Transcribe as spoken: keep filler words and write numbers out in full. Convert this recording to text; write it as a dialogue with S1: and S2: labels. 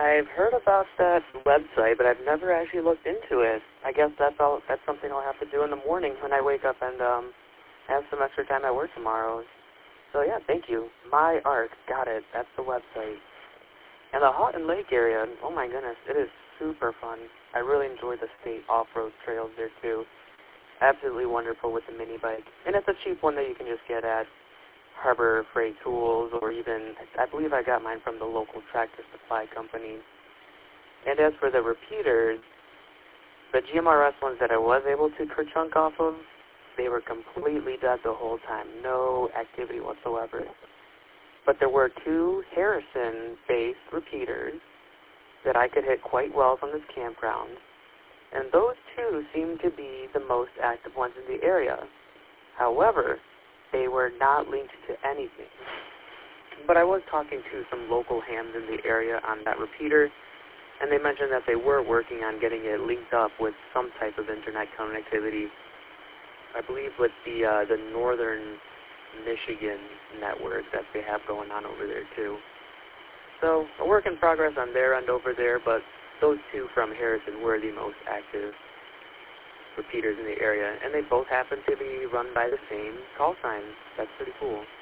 S1: I've heard about that website, but I've never actually looked into it. I guess that's all. That's something I'll have to do in the morning when I wake up and um, have some extra time at work tomorrow. So yeah, thank you. My Arc, got it. That's the website. And the Houghton Lake area, oh my goodness, it is super fun. I really enjoy the state off-road trails there too. Absolutely wonderful with the mini bike. And it's a cheap one that you can just get at Harbor Freight Tools, or even, I believe I got mine from the local tractor supply company. And as for the repeaters, the G M R S ones that I was able to ker-chunk off of, they were completely dead the whole time. No activity whatsoever. But there were two Harrison-based repeaters that I could hit quite well from this campground. And those two seemed to be the most active ones in the area. However, they were not linked to anything. But I was talking to some local hams in the area on that repeater, and they mentioned that they were working on getting it linked up with some type of internet connectivity. I believe with the uh, the Northern Michigan network that they have going on over there too. So a work in progress on their end over there, but those two from Harrison were the most active repeaters in the area, and they both happen to be run by the same call sign. That's pretty cool.